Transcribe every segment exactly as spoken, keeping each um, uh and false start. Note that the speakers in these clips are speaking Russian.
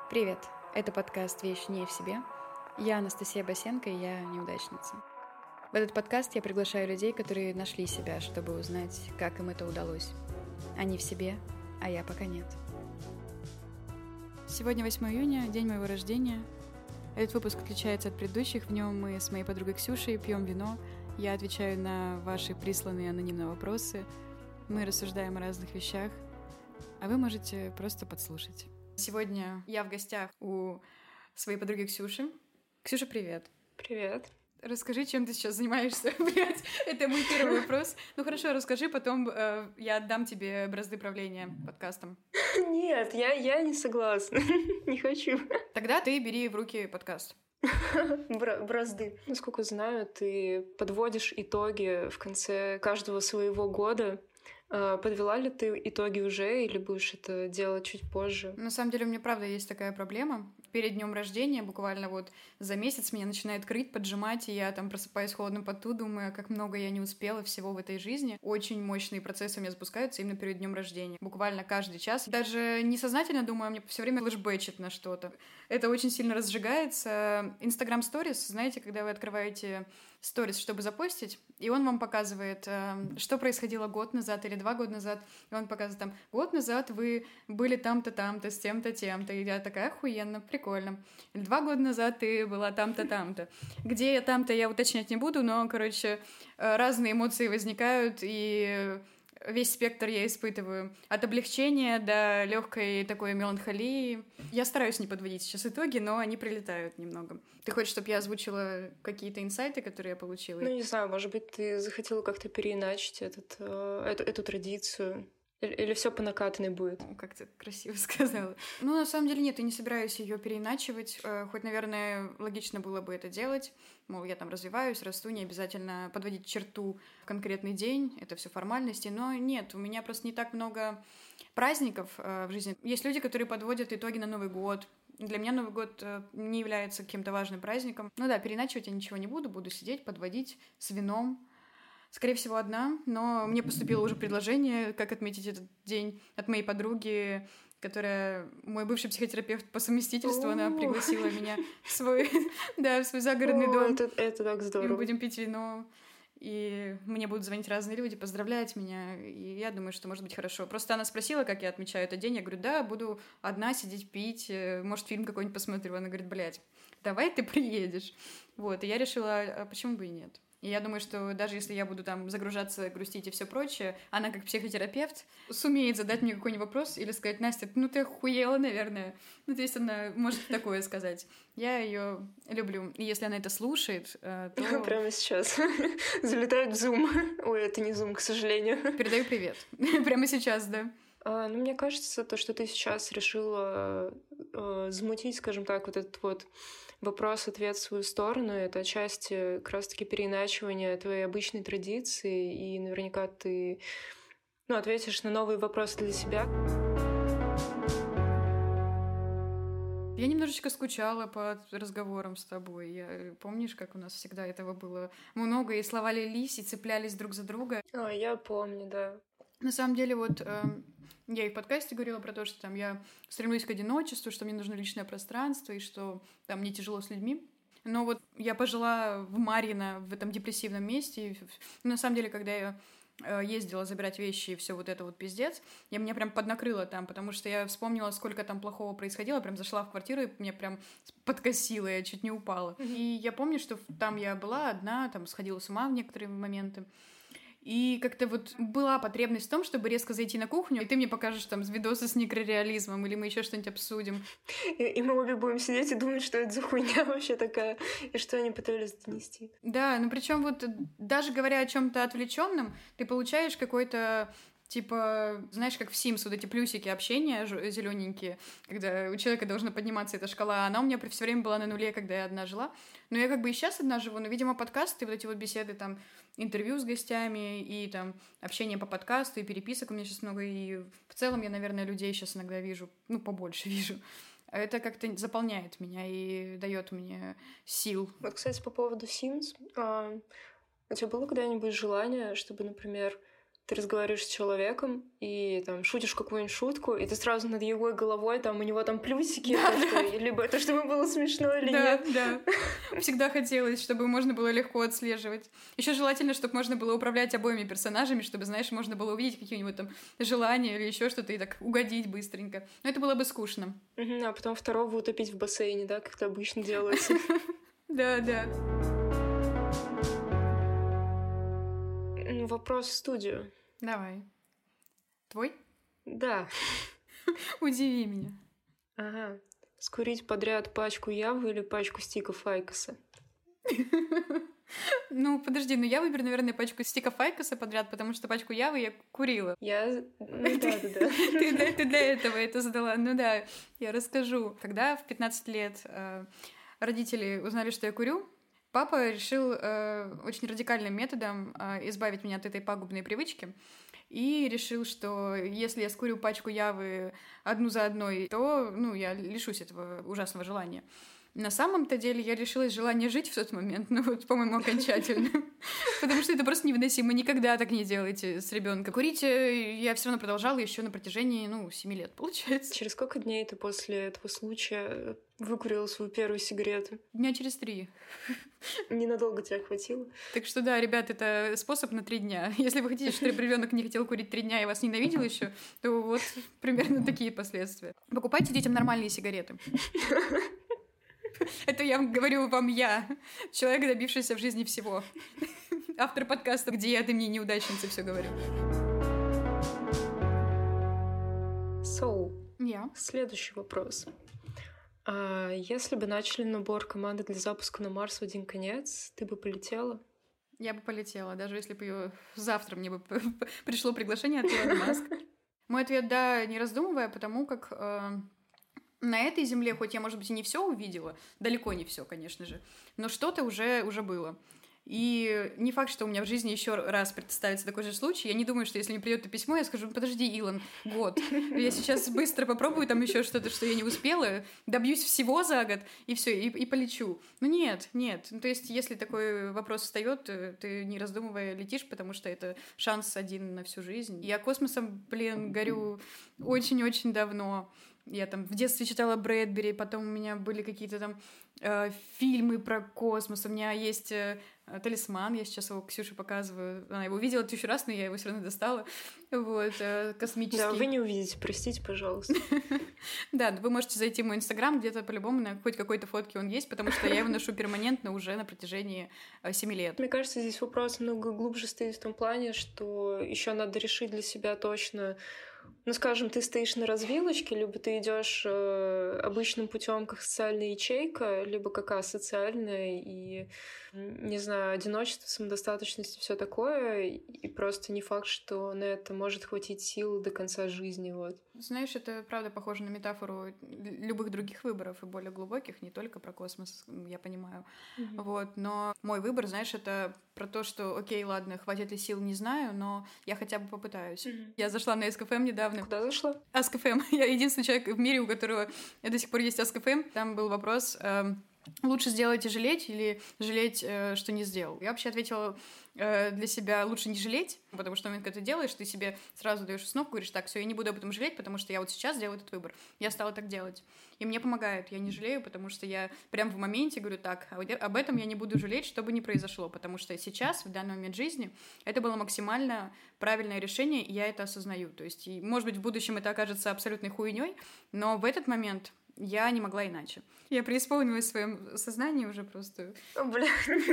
Привет! Это подкаст «Вещь не в себе». Я Анастасия Басенко, и я неудачница. В этот подкаст я приглашаю людей, которые нашли себя, чтобы узнать, как им это удалось. Они в себе, а я пока нет. Сегодня восьмое июня, день моего рождения. Этот выпуск отличается от предыдущих. В нем мы с моей подругой Ксюшей пьем вино. Я отвечаю на ваши присланные анонимные вопросы. Мы рассуждаем о разных вещах, а вы можете просто подслушать. Сегодня я в гостях у своей подруги Ксюши. Ксюша, привет. Привет. Расскажи, чем ты сейчас занимаешься, блядь. Это мой первый вопрос. Ну хорошо, расскажи, потом э, я отдам тебе бразды правления подкастом. Нет, я, я не согласна. Не хочу. Тогда ты бери в руки подкаст. Бра- бразды. Насколько знаю, ты подводишь итоги в конце каждого своего года. Подвела ли ты итоги уже или будешь это делать чуть позже? На самом деле у меня правда есть такая проблема. Перед днем рождения буквально вот за месяц меня начинает крыть, поджимать, и я там просыпаюсь в холодном поту, думаю, как много я не успела всего в этой жизни. Очень мощные процессы у меня запускаются именно перед днем рождения. Буквально каждый час. Даже несознательно думаю, мне все время флешбэчит на что-то. Это очень сильно разжигается. Instagram Stories, знаете, когда вы открываете Stories, чтобы запостить, и он вам показывает, что происходило год назад или два года назад, и он показывает там, год назад вы были там-то, там-то, с тем-то, тем-то, и я такая, охуенно, прикольно. Или два года назад ты была там-то, там-то. Где я там-то, я уточнять не буду, но, короче, разные эмоции возникают, и весь спектр я испытываю. От облегчения до легкой такой меланхолии. Я стараюсь не подводить сейчас итоги, но они прилетают немного. Ты хочешь, чтобы я озвучила какие-то инсайты, которые я получила? Ну, не знаю, может быть, ты захотела как-то переиначить этот, э, эту, эту традицию? Или, или все по накатанной будет? Как ты красиво сказала. Ну, на самом деле, нет, я не собираюсь ее переиначивать. Хоть, наверное, логично было бы это делать. Мол, я там развиваюсь, расту, не обязательно подводить черту в конкретный день. Это все формальности. Но нет, у меня просто не так много праздников в жизни. Есть люди, которые подводят итоги на Новый год. Для меня Новый год не является каким-то важным праздником. Ну да, переиначивать я ничего не буду. Буду сидеть, подводить с вином. Скорее всего, одна, но мне поступило уже предложение, как отметить этот день от моей подруги, которая мой бывший психотерапевт по совместительству. Она пригласила меня в свой, да, в свой загородный дом. Это, это так здорово. И мы будем пить вино, и мне будут звонить разные люди, поздравлять меня, и я думаю, что может быть хорошо. Просто она спросила, как я отмечаю этот день, я говорю, да, буду одна сидеть пить, может, фильм какой-нибудь посмотрю. Она говорит, блядь, давай ты приедешь. Вот, и я решила, а почему бы и нет. И я думаю, что даже если я буду там загружаться, грустить и все прочее, она как психотерапевт сумеет задать мне какой-нибудь вопрос или сказать, Настя, ну ты охуела, наверное. Ну, то есть она может такое сказать. Я ее люблю. И если она это слушает, то... Прямо сейчас. Залетает в Zoom. Ой, это не Zoom, к сожалению. Передаю привет. Прямо сейчас, да. А, ну, мне кажется, то, что ты сейчас решила э, замутить, скажем так, вот этот вот вопрос-ответ в свою сторону, это отчасти как раз-таки переиначивание твоей обычной традиции, и наверняка ты ну, ответишь на новые вопросы для себя. Я немножечко скучала по разговорам с тобой. Я, помнишь, как у нас всегда этого было много, и слова лились, и цеплялись друг за друга? А, я помню, да. На самом деле, вот э, я и в подкасте говорила про то, что там я стремлюсь к одиночеству, что мне нужно личное пространство, и что там мне тяжело с людьми. Но вот я пожила в Марьино, в этом депрессивном месте. И, на самом деле, когда я э, ездила забирать вещи и все вот это вот пиздец, я меня прям поднакрыла там, потому что я вспомнила, сколько там плохого происходило, прям зашла в квартиру и меня прям подкосило, я чуть не упала. Mm-hmm. И я помню, что там я была одна, там сходила с ума в некоторые моменты. И как-то вот была потребность в том, чтобы резко зайти на кухню, и ты мне покажешь там видосы с микрореализмом, или мы еще что-нибудь обсудим. И, и мы обе будем сидеть и думать, что это за хуйня вообще такая, и что они пытались донести. Да, ну причем вот даже говоря о чем-то отвлеченном, ты получаешь какой-то типа, знаешь, как в Sims, вот эти плюсики общения зелененькие, когда у человека должна подниматься эта шкала, она у меня все время была на нуле, когда я одна жила. Но я как бы и сейчас одна живу, но, видимо, подкасты, вот эти вот беседы, там, интервью с гостями и там общение по подкасту и переписок у меня сейчас много, и в целом я, наверное, людей сейчас иногда вижу, ну, побольше вижу. Это как-то заполняет меня и дает мне сил. Вот, кстати, по поводу Sims, а, у тебя было когда-нибудь желание, чтобы, например, ты разговариваешь с человеком и там шутишь какую-нибудь шутку, и ты сразу над его головой, там у него там плюсики, Да, то, да. что, либо это чтобы было смешно или Да, нет. да. Всегда хотелось, чтобы можно было легко отслеживать. Еще желательно, чтобы можно было управлять обоими персонажами, чтобы, знаешь, можно было увидеть какие-нибудь там желания или еще что-то и так угодить быстренько. Но это было бы скучно. Мгм, а потом второго утопить в бассейне, да, как это обычно делается. Да, да. Ну, вопрос в студию. Давай. Твой? Да. Удиви меня. Ага. Скурить подряд пачку явы или пачку стиков Айкоса? Ну, подожди, ну я выберу, наверное, пачку стиков Айкоса подряд, потому что пачку явы я курила. Я... Ну да, да, да. Ты для, ты для этого это задала. Ну да, я расскажу. Когда в пятнадцать лет э, родители узнали, что я курю, папа решил э, очень радикальным методом э, избавить меня от этой пагубной привычки. И решил, что если я скурю пачку явы одну за одной, то, ну, я лишусь этого ужасного желания. На самом-то деле я лишилась желания жить в тот момент, ну вот, по-моему, окончательно. Потому что это просто невыносимо. Никогда так не делайте с ребенком. Курить я все равно продолжала еще на протяжении, ну, семи лет, получается. Через сколько дней ты после этого случая выкурила свою первую сигарету? Дня через три. Ненадолго тебя хватило? Так что да, ребят, это способ на три дня. Если вы хотите, чтобы ребенок не хотел курить три дня и вас ненавидел еще, то вот примерно такие последствия. Покупайте детям нормальные сигареты. Это я говорю вам я, человек, добившийся в жизни всего. Автор подкаста «Где я, ты мне неудачница», все говорю. So, Я. Следующий вопрос. А если бы начали набор команды для запуска на Марс в один конец, ты бы полетела? Я бы полетела, даже если бы ее завтра мне бы пришло приглашение от Илона Маска. Мой ответ «да», не раздумывая, потому как... Э, на этой земле, хоть я, может быть, и не все увидела, далеко не все, конечно же, но что-то уже, уже было. И не факт, что у меня в жизни еще раз представится такой же случай. Я не думаю, что если мне придет это письмо, я скажу: подожди, Илон, год. Я сейчас быстро попробую там еще что-то, что я не успела, добьюсь всего за год, и все, и, и полечу. Ну нет, нет. Ну, то есть, если такой вопрос встает, ты, не раздумывая, летишь, потому что это шанс один на всю жизнь. Я космосом, блин, горю очень-очень давно. Я там в детстве читала Брэдбери, потом у меня были какие-то там э, фильмы про космос. У меня есть э, талисман, я сейчас его Ксюше показываю. Она его видела тысячу раз, но я его все равно достала. Вот, э, космический. Да, вы не увидите, простите, пожалуйста. Да, вы можете зайти в мой инстаграм, где-то по-любому на хоть какой-то фотке он есть, потому что я его ношу перманентно уже на протяжении семи лет. Мне кажется, здесь вопрос много глубже стоит в том плане, что еще надо решить для себя точно. Ну, скажем, ты стоишь на развилочке, либо ты идешь э, обычным путем как социальная ячейка, либо как асоциальная, и, не знаю, одиночество, самодостаточность и все такое, и просто не факт, что на это может хватить сил до конца жизни, вот. Знаешь, это правда похоже на метафору любых других выборов, и более глубоких, не только про космос, я понимаю. Mm-hmm. Вот, но мой выбор, знаешь, это про то, что, окей, ладно, хватит ли сил, не знаю, но я хотя бы попытаюсь. Mm-hmm. Я зашла на АскФМ недавно. Куда зашла? АскФМ. Я единственный человек в мире, у которого до сих пор есть АскФМ. Там был вопрос... Эм... Лучше сделать и жалеть или жалеть, э, что не сделал? Я вообще ответила э, для себя: лучше не жалеть, потому что в момент, когда ты делаешь, ты себе сразу даешь установку, говоришь: так, все, я не буду об этом жалеть, потому что я вот сейчас делаю этот выбор. Я стала так делать. И мне помогает, я не жалею, потому что я прям в моменте говорю: так, об этом я не буду жалеть, что бы ни произошло, потому что сейчас, в данный момент жизни, это было максимально правильное решение, и я это осознаю. То есть, и, может быть, в будущем это окажется абсолютной хуйней, но в этот момент... я не могла иначе. Я преисполнилась в своем сознании уже просто. О, бля.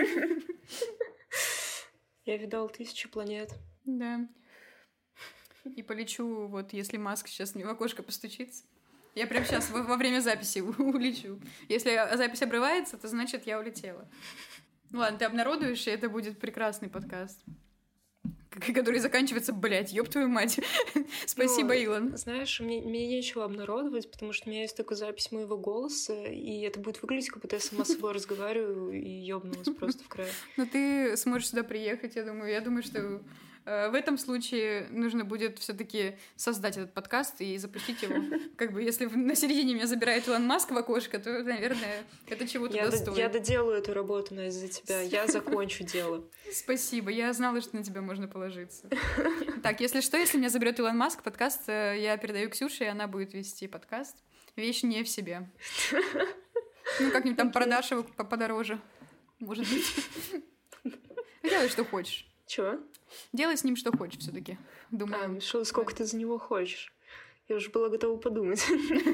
Я видал тысячи планет. Да. И полечу, вот, если Маск сейчас мне в окошко постучится. Я прямо сейчас во, во время записи улечу. Если запись обрывается, то значит, я улетела. Ладно, ты обнародуешь, и это будет прекрасный подкаст. Который заканчивается, блядь, ёб твою мать. Спасибо, ну, Илон. Знаешь, мне, мне нечего обнародовать, потому что у меня есть только запись моего голоса, и это будет выглядеть, как будто я сама с собой разговариваю и ёбнулась просто в край. Ну, ты сможешь сюда приехать, я думаю. Я думаю, что В этом случае нужно будет все-таки создать этот подкаст и запустить его. Как бы, если на середине меня забирает Илон Маск в окошко, то, наверное, это чего-то я достоит. До, я доделаю эту работу, Настя, за тебя. Я закончу дело. Спасибо. Я знала, что на тебя можно положиться. Так, если что, если меня заберет Илон Маск, подкаст я передаю Ксюше, и она будет вести подкаст. Вещь не в себе. Ну, как-нибудь там продашь его подороже. Может быть. Делай, что хочешь. Чего? Делай с ним, что хочешь, все-таки. Думаю. А, что, сколько да. ты за него хочешь? Я уже была готова подумать.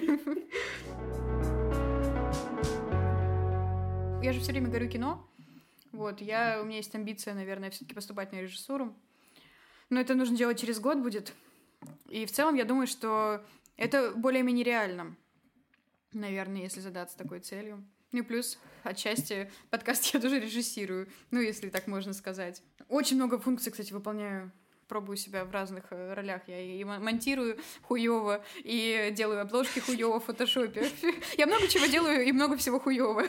Я же все время говорю кино. Вот, я, у меня есть амбиция, наверное, все-таки поступать на режиссуру. Но это нужно делать через год будет. И в целом я думаю, что это более-менее реально. Наверное, если задаться такой целью. Ну и плюс, отчасти, подкаст я тоже режиссирую, ну, если так можно сказать. Очень много функций, кстати, выполняю. Пробую себя в разных ролях. Я и монтирую хуёво, и делаю обложки хуёво в фотошопе. Я много чего делаю, и много всего хуёво.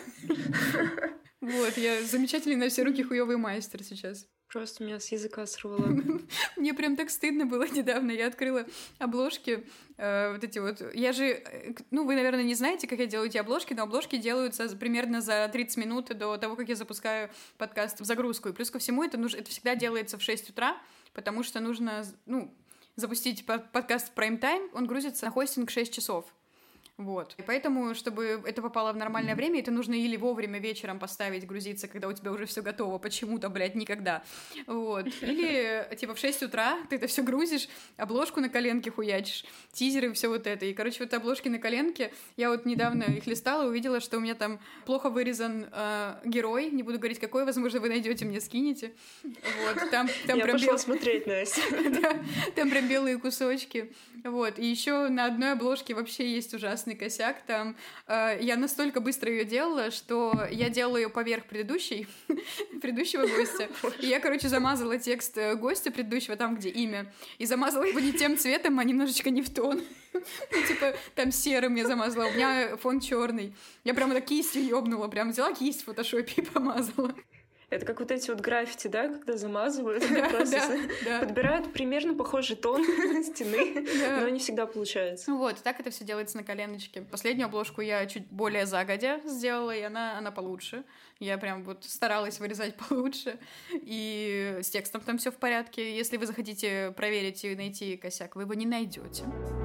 Вот, я замечательный на все руки хуёвый мастер сейчас. Просто меня с языка сорвало. Мне прям так стыдно было недавно. Я открыла обложки, э, вот эти вот... Я же... Ну, вы, наверное, не знаете, как я делаю эти обложки, но обложки делаются примерно за тридцать минут до того, как я запускаю подкаст в загрузку. И плюс ко всему это, нужно, это всегда делается в шесть утра, потому что нужно, ну, запустить подкаст в прайм-тайм, он грузится на хостинг шесть часов. Вот. И поэтому, чтобы это попало в нормальное время, это нужно или вовремя вечером поставить, грузиться, когда у тебя уже все готово, почему-то, блядь, никогда. Вот. Или, типа, в шесть утра ты это все грузишь, обложку на коленке хуячишь, тизеры, все вот это. И, короче, вот обложки на коленке, я вот недавно их листала, увидела, что у меня там плохо вырезан э, герой, не буду говорить, какой, возможно, вы найдете, мне скинете. Вот. Там, там я прям пошла бел... смотреть, Настя. Да, там прям белые кусочки. Вот. И еще на одной обложке вообще есть ужасный косяк. Там э, я настолько быстро ее делала, что я делала ее поверх предыдущей, предыдущего гостя. И я, короче, замазала текст гостя предыдущего, там, где имя, и замазала его не тем цветом, а немножечко не в тон. Ну, типа, там серым я замазала, у меня фон черный. Я прямо так кистью ёбнула, прям взяла кисть в фотошопе и помазала. Это как вот эти вот граффити, да, когда замазывают, да, просто да, да. подбирают примерно похожий тон стены, да. Но не всегда получается. Вот, так это все делается на коленочке. Последнюю обложку я чуть более загодя сделала, и она, она получше. Я прям вот старалась вырезать получше, и с текстом там все в порядке. Если вы захотите проверить и найти косяк, вы его не найдете.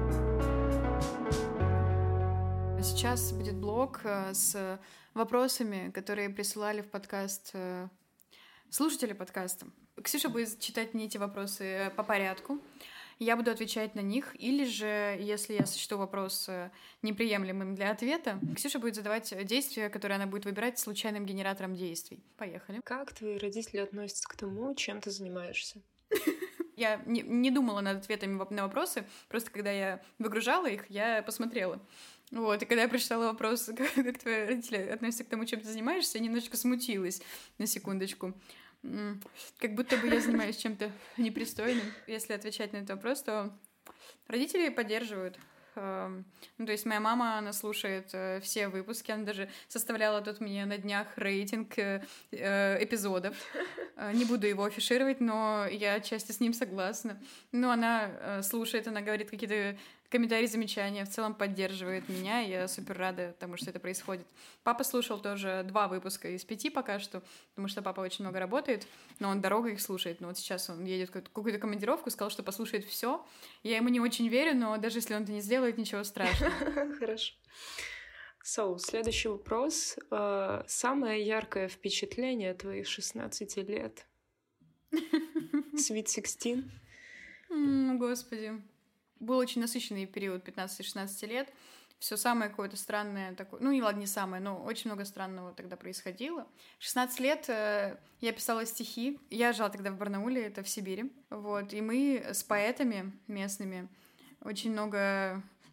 Сейчас будет блог с вопросами, которые присылали в подкаст слушатели подкаста. Ксюша будет читать мне эти вопросы по порядку. Я буду отвечать на них. Или же, если я сочту вопрос неприемлемым для ответа, Ксюша будет задавать действия, которые она будет выбирать случайным генератором действий. Поехали. Как твои родители относятся к тому, чем ты занимаешься? Я не, не думала над ответами на вопросы, просто когда я выгружала их, я посмотрела. Вот, и когда я прочитала вопрос, как, как твои родители относятся к тому, чем ты занимаешься, я немножечко смутилась на секундочку. Как будто бы я занимаюсь чем-то непристойным. Если отвечать на этот вопрос, то родители поддерживают. Ну, то есть моя мама, она слушает все выпуски, она даже составляла тут мне на днях рейтинг эпизодов. Не буду его афишировать, но я отчасти с ним согласна. Но она слушает, она говорит какие-то комментарии, замечания, в целом поддерживает меня, и я супер рада тому, что это происходит. Папа слушал тоже два выпуска из пяти пока что, потому что папа очень много работает, но он дорогой их слушает. Но вот сейчас он едет в какую-то командировку, сказал, что послушает все. Я ему не очень верю, но даже если он это не сделает, ничего страшного. Хорошо. So, следующий вопрос. Самое яркое впечатление твоих шестнадцати лет? Sweet sixteen? Господи. Был очень насыщенный период пятнадцати-шестнадцати лет. Все самое какое-то странное такое. Ну, не ладно, не самое, но очень много странного тогда происходило. шестнадцать лет э, я писала стихи. Я жила тогда в Барнауле, это в Сибири. Вот. И мы с поэтами местными очень много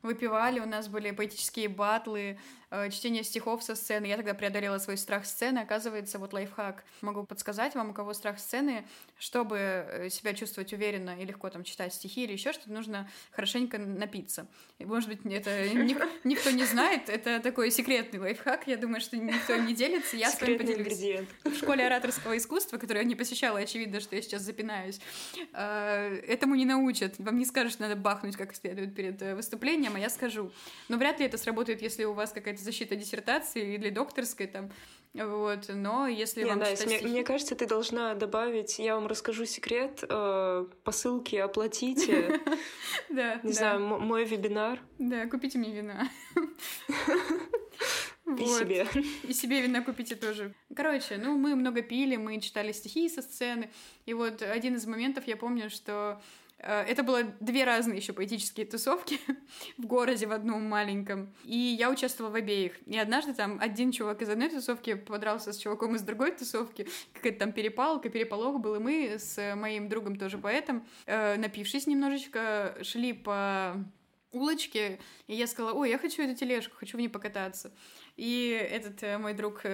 выпивали, у нас были поэтические батлы, чтение стихов со сцены. Я тогда преодолела свой страх сцены. Оказывается, вот лайфхак. Могу подсказать вам, у кого страх сцены, чтобы себя чувствовать уверенно и легко там читать стихи или еще что-то, нужно хорошенько напиться. И, может быть, это никто не знает. Это такой секретный лайфхак. Я думаю, что никто не делится. Я с вами поделюсь. В школе ораторского искусства, которую я не посещала, очевидно, что я сейчас запинаюсь, этому не научат. Вам не скажут, что надо бахнуть как следует перед выступлением, а я скажу. Но вряд ли это сработает, если у вас какая-то защита диссертации или докторской там, вот, но если Не, вам Настя, читать мне, стихи... мне кажется, ты должна добавить, я вам расскажу секрет, э, по ссылке оплатите, да, не знаю, мой вебинар. Да, купите мне вина. И себе. И себе вина купите тоже. Короче, ну, мы много пили, мы читали стихи со сцены, и вот один из моментов, я помню, что это было две разные еще поэтические тусовки в городе, в одном маленьком. И я участвовала в обеих. И однажды там один чувак из одной тусовки подрался с чуваком из другой тусовки. Какая-то там перепалка, переполох был. И мы с моим другом, тоже поэтом, напившись немножечко, шли по улочке. И я сказала: ой, я хочу эту тележку, хочу в ней покататься. И этот мой друг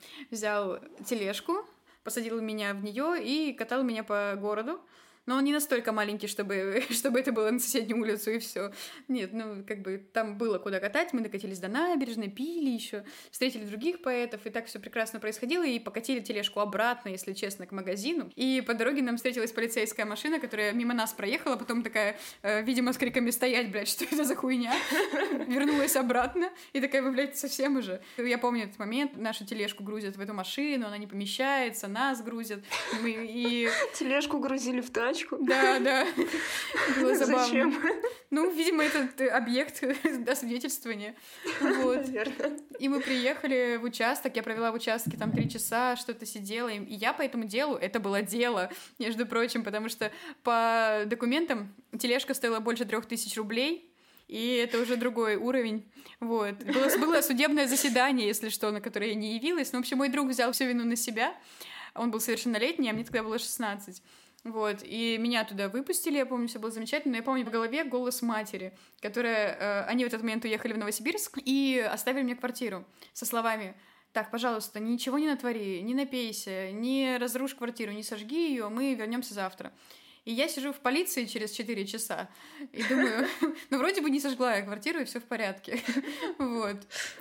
взял тележку, посадил меня в нее и катал меня по городу. Но он не настолько маленький, чтобы, чтобы это было на соседнюю улицу и все. Нет, ну, как бы там было куда катать, мы докатились до набережной, пили еще, встретили других поэтов, и так все прекрасно происходило, и покатили тележку обратно, если честно, к магазину. И по дороге нам встретилась полицейская машина, которая мимо нас проехала, потом такая, э, видимо, с криками «стоять, блядь, что это за хуйня?» Вернулась обратно, и такая: вы, блядь, совсем уже. Я помню этот момент, нашу тележку грузят в эту машину, она не помещается, нас грузят. Мы, и... Тележку грузили в тачку. Да, да. Было забавно. Зачем? Ну, видимо, этот объект освидетельствования. Вот. Наверное. И мы приехали в участок, я провела в участке там три часа, что-то сидела, и я по этому делу, это было дело, между прочим, потому что по документам тележка стоила больше трех тысяч рублей, и это уже другой уровень. Вот. Было, было судебное заседание, если что, на которое я не явилась. Но, в общем, мой друг взял всю вину на себя. Он был совершеннолетний, а мне тогда было шестнадцать. Вот, и меня туда выпустили, я помню, все было замечательно, но я помню в голове голос матери, которая... Э, они в этот момент уехали в Новосибирск и оставили мне квартиру со словами: так, пожалуйста, ничего не натвори, не напейся, не разрушь квартиру, не сожги ее, мы вернемся завтра. И я сижу в полиции через четыре часа и думаю, ну, вроде бы не сожгла я квартиру, и все в порядке. Вот.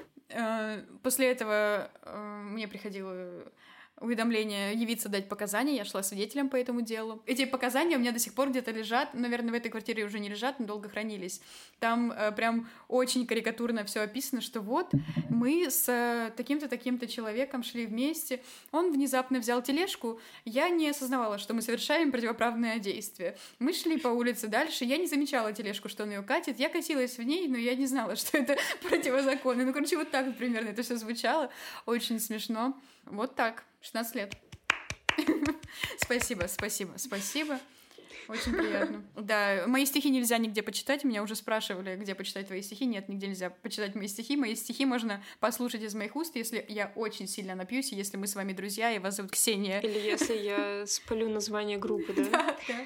После этого мне приходило уведомление явиться дать показания, я шла свидетелем по этому делу. Эти показания у меня до сих пор где-то лежат, наверное, в этой квартире уже не лежат, но долго хранились. Там э, прям очень карикатурно все описано, что вот мы с э, таким-то, таким-то человеком шли вместе, он внезапно взял тележку, я не осознавала, что мы совершаем противоправное действие. Мы шли по улице дальше, я не замечала тележку, что он ее катит, я катилась в ней, но я не знала, что это противозаконно. Ну, короче, вот так вот примерно это все звучало, очень смешно. Вот так. шестнадцать лет. Спасибо, спасибо, спасибо. Очень приятно. Да, мои стихи нельзя нигде почитать. Меня уже спрашивали, где почитать твои стихи. Нет, нигде нельзя почитать мои стихи. Мои стихи можно послушать из моих уст, если я очень сильно напьюсь, и если мы с вами друзья, и вас зовут Ксения. Или если я спалю название группы, да? Да, да.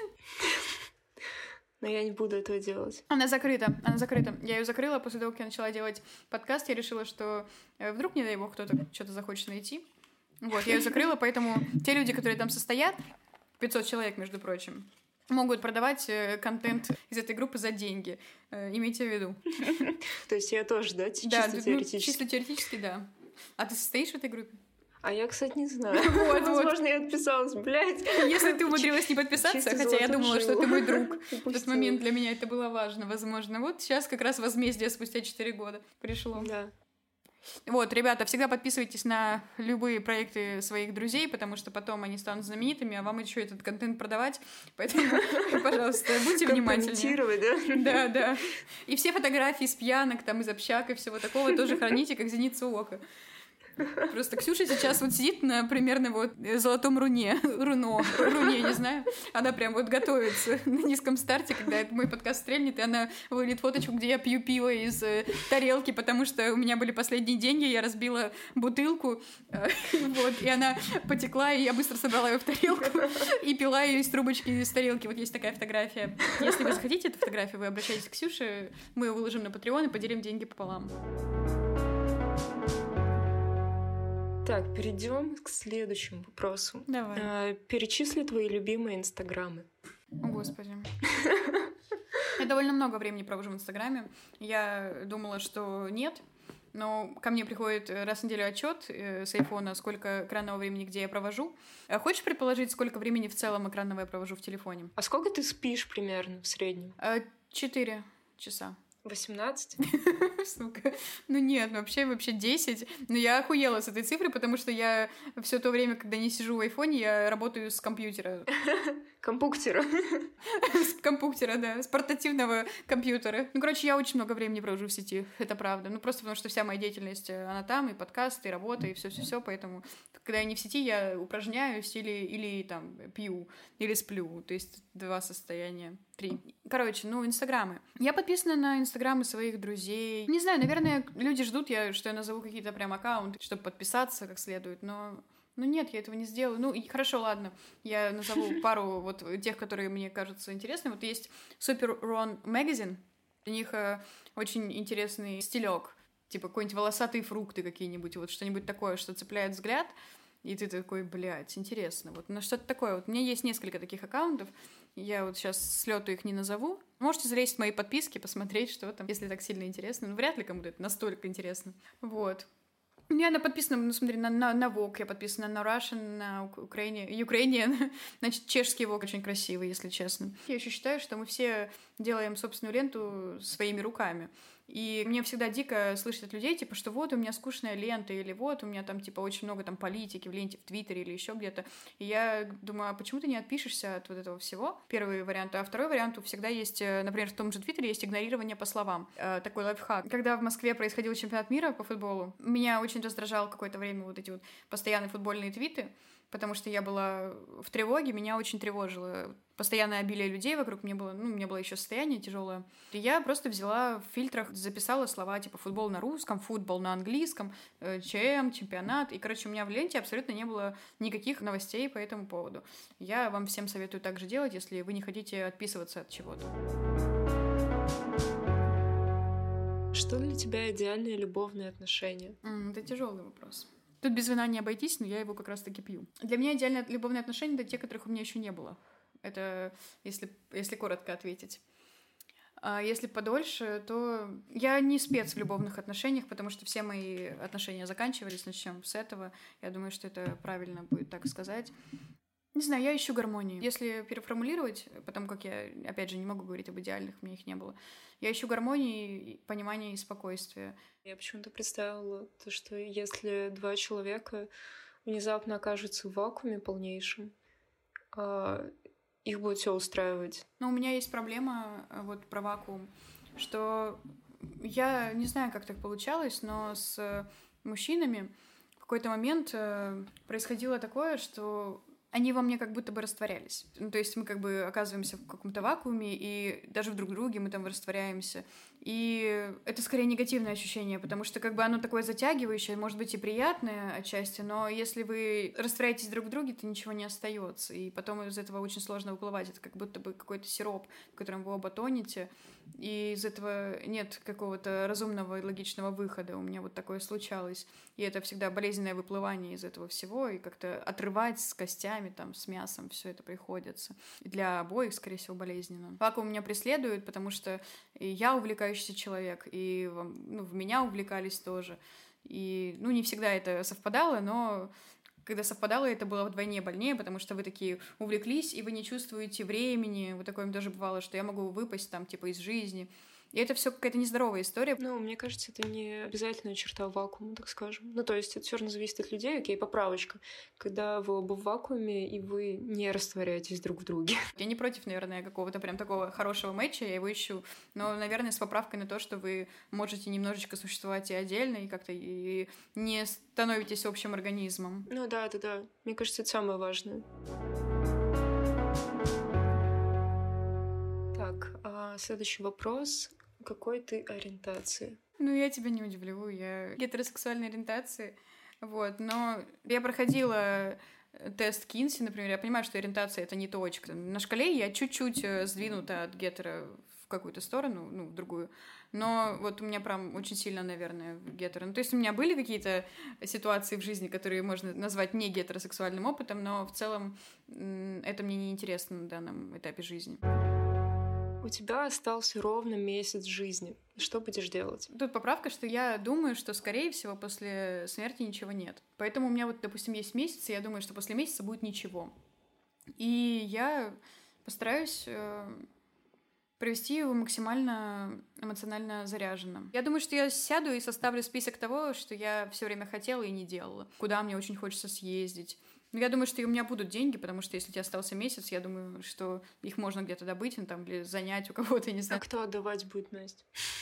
Но я не буду этого делать. Она закрыта, она закрыта. Я ее закрыла после того, как я начала делать подкаст. Я решила, что вдруг, не дай бог, кто-то что-то захочет найти. Вот, я ее закрыла, поэтому те люди, которые там состоят, пятьсот человек, между прочим, могут продавать контент из этой группы за деньги. Имейте в виду. То есть я тоже, да, чисто да, теоретически? Ну, чисто теоретически, да. А ты состоишь в этой группе? А я, кстати, не знаю. Вот, Возможно, вот. я отписалась, блядь. Если ты умудрилась не подписаться, Чисто хотя я думала, жилу. что ты мой друг. В этот момент для меня это было важно, возможно. Вот сейчас как раз возмездие спустя четыре года пришло. Да. Вот, ребята, всегда подписывайтесь на любые проекты своих друзей, потому что потом они станут знаменитыми, а вам еще этот контент продавать. Поэтому, пожалуйста, будьте внимательны. да? Да, да. И все фотографии с пьянок, там, из общак и всего такого тоже храните, как зеницу ока. Просто Ксюша сейчас вот сидит на примерно вот золотом руне, руно, руне, не знаю. Она прям вот готовится на низком старте, когда этот мой подкаст стрельнет, и она вылит фоточку, где я пью пиво из тарелки, потому что у меня были последние деньги, я разбила бутылку, вот, и она потекла, и я быстро собрала ее в тарелку и пила ее из трубочки из тарелки. Вот есть такая фотография. Если вы захотите эту фотографию, вы обращайтесь к Ксюше, мы ее выложим на Patreon и поделим деньги пополам. Так, перейдем к следующему вопросу. Давай. А, перечисли твои любимые инстаграмы. О, Господи. Я довольно много времени провожу в Инстаграме. Я думала, что нет, но ко мне приходит раз в неделю отчет с айфона, сколько экранного времени, где я провожу. Хочешь предположить, сколько времени в целом экранного я провожу в телефоне? А сколько ты спишь примерно в среднем? Четыре часа. восемнадцать? Сука. Ну нет, ну вообще, вообще десять. Но я охуела с этой цифрой, потому что я все то время, когда не сижу в айфоне, я работаю с компьютера. Компуктера. С компьютера, да, с портативного компьютера. Ну, короче, я очень много времени провожу в сети, это правда. Ну, просто потому что вся моя деятельность, она там, и подкасты, и работа, и все-все-все, поэтому, когда я не в сети, я упражняюсь или, или там пью, или сплю, то есть два состояния, три. Короче, ну, инстаграмы. Я подписана на инстаграмы своих друзей. Не знаю, наверное, люди ждут, я, что я назову какие-то прям аккаунты, чтобы подписаться как следует, но... Ну нет, я этого не сделаю. Ну, и хорошо, ладно. Я назову пару вот тех, которые мне кажутся интересными. Вот есть Super Ron Magazine. У них э, очень интересный стилек. Типа какой-нибудь волосатые фрукты какие-нибудь. Вот что-нибудь такое, что цепляет взгляд. И ты такой, блядь, интересно. Вот, ну, что-то такое. Вот у меня есть несколько таких аккаунтов. Я вот сейчас с лету их не назову. Можете залезть в мои подписки, посмотреть, что там, если так сильно интересно. Ну, вряд ли кому-то это настолько интересно. Вот. Я на подписана, ну смотри, на, на, на Vogue я подписана, на Russian, на Ukrainian, Ukrainian. Значит, чешский Vogue очень красивый, если честно. Я еще считаю, что мы все делаем собственную ленту своими руками. И мне всегда дико слышать от людей, типа, что вот у меня скучная лента, или вот у меня там, типа, очень много там политики в ленте, в Твиттере или еще где-то. И я думаю, а почему ты не отпишешься от вот этого всего? Первый вариант. А второй вариант, всегда есть, например, в том же Твиттере есть игнорирование по словам. Такой лайфхак. Когда в Москве происходил чемпионат мира по футболу, меня очень раздражало какое-то время вот эти вот постоянные футбольные твиты, потому что я была в тревоге, меня очень тревожило постоянное обилие людей вокруг, мне было, ну, у меня было еще состояние тяжелое. И я просто взяла в фильтрах, записала слова типа футбол на русском, футбол на английском, ЧМ, чемпионат. И, короче, у меня в ленте абсолютно не было никаких новостей по этому поводу. Я вам всем советую так же делать, если вы не хотите отписываться от чего-то. Что для тебя идеальные любовные отношения? Mm, это тяжелый вопрос. Тут без вина не обойтись, но я его как раз-таки пью. Для меня идеальные любовные отношения — это те, которых у меня еще не было. Это если, если коротко ответить. А если подольше, то я не спец в любовных отношениях, потому что все мои отношения заканчивались, начнем с этого. Я думаю, что это правильно будет так сказать. Не знаю, я ищу гармонию. Если переформулировать, потому как я, опять же, не могу говорить об идеальных, у меня их не было, я ищу гармонии, понимания и спокойствия. Я почему-то представила то, что если два человека внезапно окажутся в вакууме полнейшем, их будет все устраивать. Но у меня есть проблема вот про вакуум, что я не знаю, как так получалось, но с мужчинами в какой-то момент происходило такое, что они во мне как будто бы растворялись. Ну, то есть мы как бы оказываемся в каком-то вакууме, и даже в друг друге мы там растворяемся. И это скорее негативное ощущение, потому что как бы оно такое затягивающее, может быть и приятное отчасти, но если вы растворяетесь друг в друге, то ничего не остается, и потом из этого очень сложно выплывать. Это как будто бы какой-то сироп, в котором вы оба тонете, и из этого нет какого-то разумного и логичного выхода. У меня вот такое случалось. И это всегда болезненное выплывание из этого всего, и как-то отрывать с костями, там, с мясом все это приходится. И для обоих, скорее всего, болезненно. Вакуум меня преследует, потому что и я увлекающийся человек, и ну, в меня увлекались тоже. И, ну, не всегда это совпадало, но когда совпадало, это было вдвойне больнее, потому что вы такие увлеклись, и вы не чувствуете времени. Вот такое даже бывало, что я могу выпасть там, типа, из жизни, И это все какая-то нездоровая история. Ну, мне кажется, это не обязательная черта вакуума, так скажем. Ну, то есть это все равно зависит от людей, окей, поправочка. Когда вы оба в вакууме, и вы не растворяетесь друг в друге. Я не против, наверное, какого-то прям такого хорошего матча, я его ищу. Но, наверное, с поправкой на то, что вы можете немножечко существовать и отдельно, и как-то и не становитесь общим организмом. Ну да, да, да. Мне кажется, это самое важное. Так, а следующий вопрос. Какой ты ориентации? Ну, я тебя не удивлю, я гетеросексуальной ориентации, вот, но я проходила тест Кинси, например, я понимаю, что ориентация — это не точка. На шкале я чуть-чуть сдвинута от гетера в какую-то сторону, ну, в другую, но вот у меня прям очень сильно, наверное, гетеро. Ну, то есть у меня были какие-то ситуации в жизни, которые можно назвать не гетеросексуальным опытом, но в целом это мне не интересно на данном этапе жизни. У тебя остался ровно месяц жизни. Что будешь делать? Тут поправка, что я думаю, что, скорее всего, после смерти ничего нет. Поэтому у меня вот, допустим, есть месяц, и я думаю, что после месяца будет ничего. И я постараюсь э, провести его максимально эмоционально заряженным. Я думаю, что я сяду и составлю список того, что я все время хотела и не делала. Куда мне очень хочется съездить. Но я думаю, что и у меня будут деньги, потому что если у тебя остался месяц, я думаю, что их можно где-то добыть, ну, там, или занять у кого-то, я не знаю. А кто отдавать будет, Настя?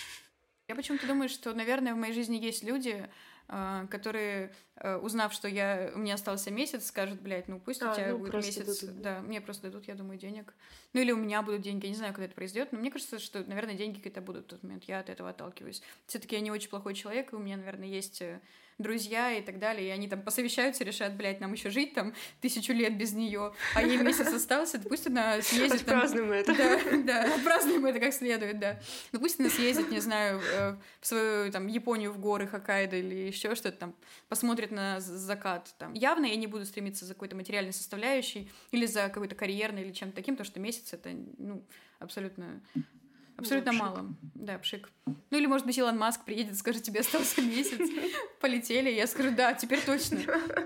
Я почему-то думаю, что, наверное, в моей жизни есть люди, которые, узнав, что я, у меня остался месяц, скажут, блядь, ну пусть а, у тебя ну, будет месяц. Дадут. Да, мне просто дадут, я думаю, денег. Ну или у меня будут деньги, я не знаю, когда это произойдет, но мне кажется, что, наверное, деньги какие-то будут в тот момент. Я от этого отталкиваюсь. Все-таки я не очень плохой человек, и у меня, наверное, есть друзья и так далее, и они там посовещаются, решат, блядь, нам еще жить там тысячу лет без нее, а ей месяц остался, да пусть она съездит. Отпразднуем это. Да, да, отпразднуем это как следует, да. Ну пусть она съездит, не знаю, в свою там Японию, в горы Хоккайдо или еще что-то там, посмотрит на закат там. Явно я не буду стремиться за какой-то материальной составляющей или за какой-то карьерной или чем-то таким, потому что месяц это, ну, абсолютно... Абсолютно ну, мало. Да, пшик. Ну или, может быть, Илон Маск приедет, скажет, тебе остался месяц, полетели. Я скажу, да, теперь точно.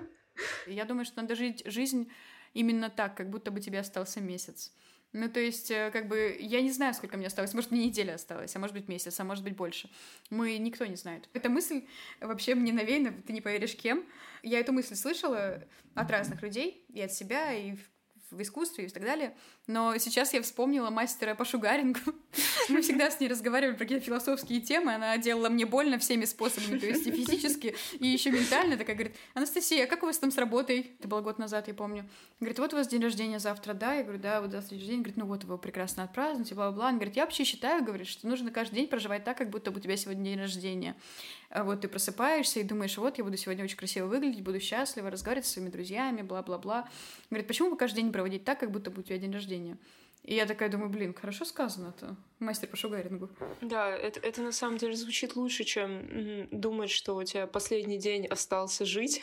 Я думаю, что надо жить жизнь именно так, как будто бы тебе остался месяц. Ну, то есть, как бы, я не знаю, сколько мне осталось. Может, мне неделя осталась, а может быть, месяц, а может быть, больше. Мы никто не знает. Эта мысль вообще мне навеяна, ты не поверишь, кем. Я эту мысль слышала от разных людей, и от себя, и в искусстве и так далее. Но сейчас я вспомнила мастера по шугарингу. Мы всегда с ней разговаривали про какие-то философские темы. Она делала мне больно всеми способами, то есть и физически, и еще ментально. Такая говорит: Анастасия, как у вас там с работой? Это было год назад, я помню. Говорит: вот у вас день рождения завтра, да? Я говорю: да, вот завтра день рождения. Говорит: ну вот, его прекрасно отпразднуйте, бла-бла-бла. Она говорит: я вообще считаю, говорит, что нужно каждый день проживать так, как будто бы у тебя сегодня день рождения. А вот ты просыпаешься и думаешь: вот, я буду сегодня очень красиво выглядеть, буду счастлива, разговаривать со своими друзьями, бла-бла-бла. Говорит: почему бы каждый день проводить так, как будто бы у тебя день рождения? И я такая думаю: блин, хорошо сказано-то. Мастер по шугарингу. Да, это, это на самом деле звучит лучше, чем м, думать, что у тебя последний день остался жить.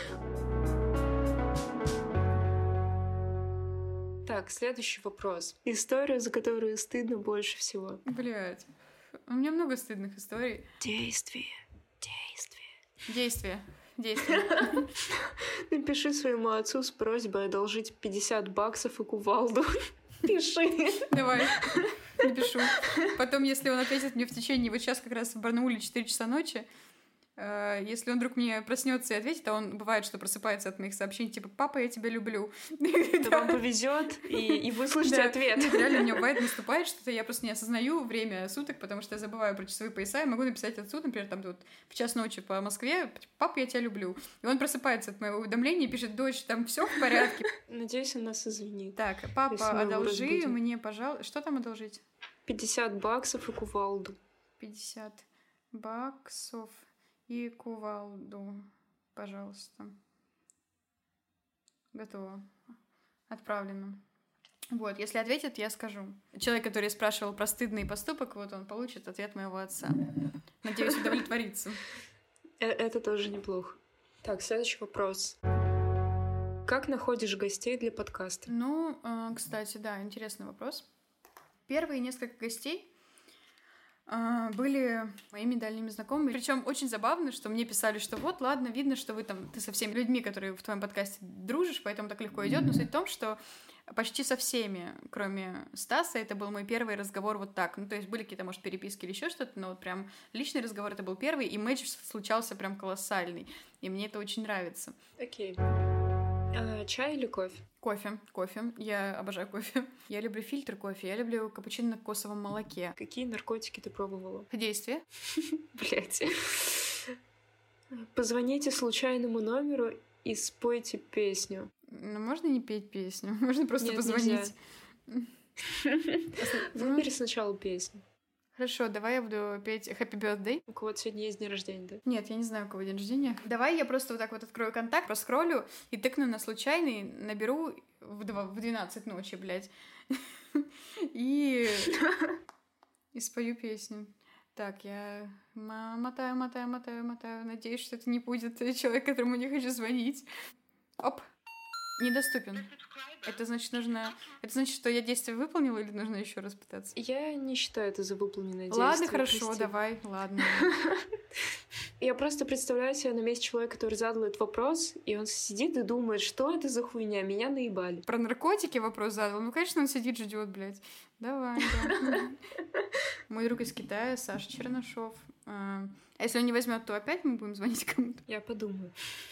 Так, следующий вопрос. История, за которую стыдно больше всего. Блядь, у меня много стыдных историй. Действие, действие. Действие. Действие. Напиши своему отцу с просьбой одолжить пятьдесят баксов и кувалду. Пиши. Давай, напишу. Потом, если он ответит мне в течение... Вот сейчас как раз в Барнауле четыре часа ночи. Э, если он вдруг мне проснется и ответит, а он бывает, что просыпается от моих сообщений, типа: папа, я тебя люблю. То вам повезет, и, и вы слышите да. ответ. Нет, реально, у меня бывает, наступает что-то, я просто не осознаю время суток, потому что я забываю про часовые пояса, и могу написать отцу, например, там вот в час ночи по Москве: папа, я тебя люблю. И он просыпается от моего уведомления и пишет: дочь, там все в порядке. Надеюсь, он нас извинит. Так, папа, одолжи мне, пожалуйста... Что там одолжить? пятьдесят баксов и кувалду. пятьдесят баксов и кувалду, пожалуйста. Готово. Отправлено. Вот, если ответит, я скажу. Человек, который спрашивал про стыдный поступок, вот он получит ответ моего отца. Надеюсь, удовлетворится. Это тоже неплохо. Так, следующий вопрос. Как находишь гостей для подкаста? Ну, кстати, да, интересный вопрос. Первые несколько гостей были моими дальними знакомыми. Причем очень забавно, что мне писали, что вот, ладно, видно, что вы там, ты со всеми людьми, которые в твоем подкасте дружишь, поэтому так легко идет. Но суть в том, что почти со всеми, кроме Стаса, это был мой первый разговор вот так. Ну, то есть были какие-то, может, переписки или еще что-то, но вот прям личный разговор это был первый, и матч случался прям колоссальный. И мне это очень нравится. Окей. А, чай или кофе? Кофе, кофе. Я обожаю кофе. Я люблю фильтр кофе, я люблю капучино на кокосовом молоке. Какие наркотики ты пробовала? Действие? Блять. Позвоните случайному номеру и спойте песню. Ну, можно не петь песню, можно просто Нет, позвонить. Выбери сначала песню. Хорошо, давай я буду петь Happy Birthday. У кого-то сегодня есть день рождения, да? Нет, я не знаю, у кого день рождения. Давай я просто вот так вот открою контакт, проскроллю и тыкну на случайный, наберу в, два, в двенадцать ночи, блядь, и... и спою песню. Так, я мотаю, мотаю, мотаю, мотаю. Надеюсь, что это не будет человек, которому не хочу звонить. Оп. Недоступен. Это значит, нужно... Это значит, что я действие выполнила или нужно еще раз пытаться? Я не считаю это за выполненное действие. Ладно, хорошо, прости. давай, ладно. Я просто представляю себя на месте человека, который задал этот вопрос, и он сидит и думает, что это за хуйня, меня наебали. Про наркотики вопрос задал. Ну, конечно, он сидит, ждет, блядь. Давай, да. Мой друг из Китая, Саша Чернышов. А если он не возьмет, то опять мы будем звонить кому-то? Я подумаю.